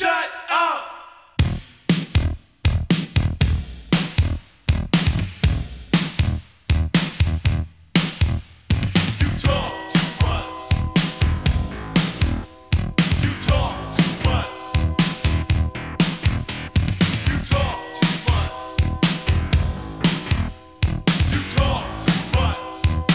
Shut up! You talk too much. You talk too much. You talk too much. You talk too much.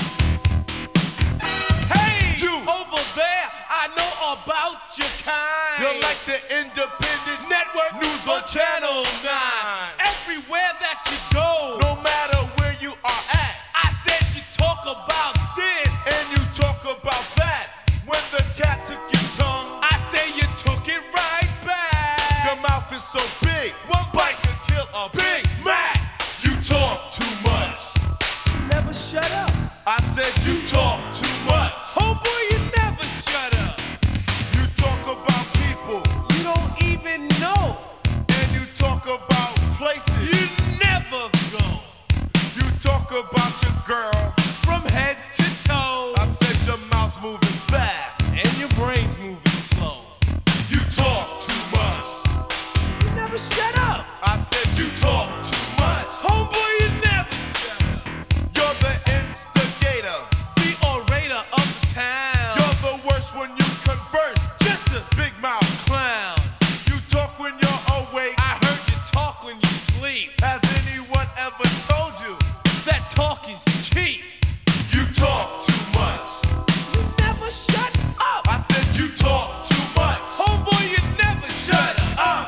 Hey, you over there, I know about your kind. You're like the Independent Network News on Channel 9. Everywhere that you go, No matter where you are at, I said you talk about this, and you talk about that. When the cat took your tongue, I say you took it right back. your mouth is so big, One bite could kill a Big Mac. You talk too much. Never shut up. I said you talk too much. Homeboy, you never shut up. You talk about people, You don't even know. and you talk about places. You never go You talk about your girl. from head to toe. I said your mouth's moving fast. And your brain's moving slow. You talk too much. You never shut up. I said you talk too much. Homeboy, you never shut up. You're the instigator. The orator of the town. You're the worst when you converse. Just a Big mouth. clown. You talk when you're awake. I heard you talk when you sleep. Has anyone ever told you? That talk is cheap. You talk too much. You never shut up. I said you talk too much. Homeboy, you never shut up.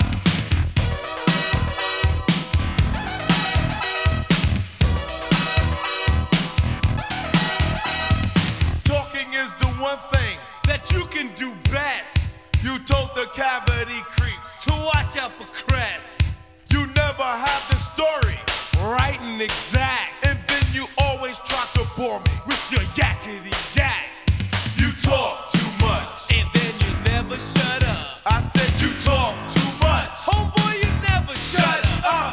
Talking is the one thing That you can do best. you told the cavity creeps. To watch out for crest. You never have the story, Right and exact. and then you always try to bore me. With your yakety yak. You talk too much. And then you never shut up. I said you talk too much. Homeboy, you never shut up.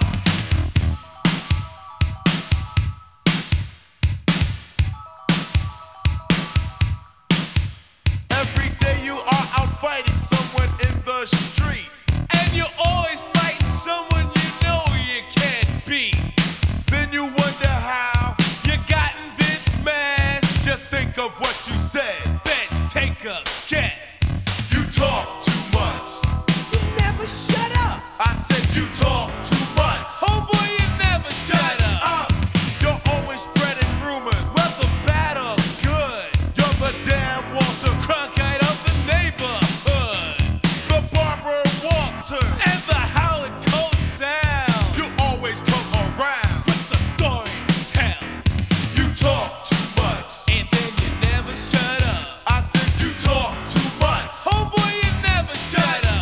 Every day you are out fighting someone in the street. And you're always fighting someone you know you can't beat. Then you wonder how. You got in this mess. Just think of what you said. Then take a guess. You talk too much. You never shut up. I said you talk too much. Homeboy, you never shut up. You're always spreading rumors. Whether bad or good. You're the damn Walter, Cronkite of the neighborhood. the Barbara Walter. And the Howard Coast sound. You always come around. With the story to tell. You talk too much. And then you never shut up. I said you talk too much. Homeboy, you never shut up.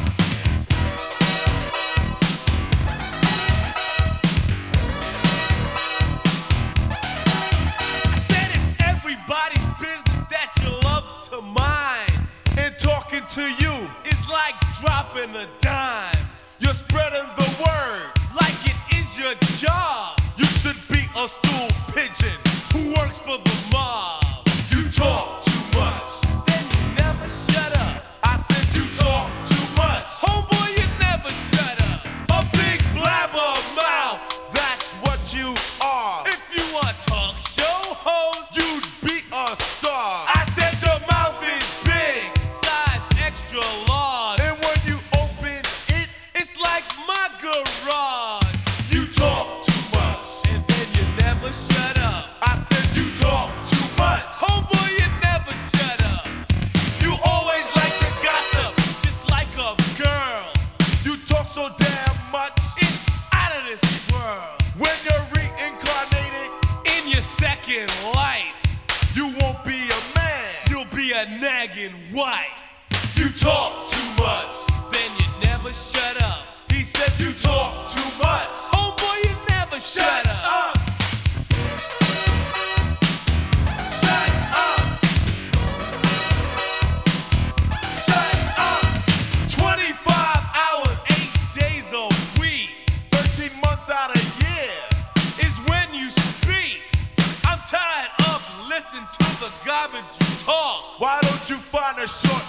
I said it's everybody's business that you love to mind. And talking to you, It's like dropping a dime. you're spreading the word. Like it is your job. You should be a stool pigeon. Who works for the mob. You talk too much. Then you never shut up. I said you talk too much. Homeboy, you never shut up. A big blabber mouth. That's what you are. If you want talk show host, You'd be a star. I said your mouth is big. Size extra large. And when you open it, It's like my garage. you talk too much. And then you never shut up. I said you talk too much. Homeboy, you never shut up. You always like to gossip, just like a girl. You talk so damn much. It's out of this world. When you're reincarnated, In your second life, you won't be a man. you'll be a nagging wife. You talk too much. Then you never shut up. He said you talk too much. Homeboy, you never shut up. Shut up. Shut up. 25 hours, 8 days a week 13 months out of year. is when you speak. I'm tired of listening to the garbage you talk. Why don't you find a short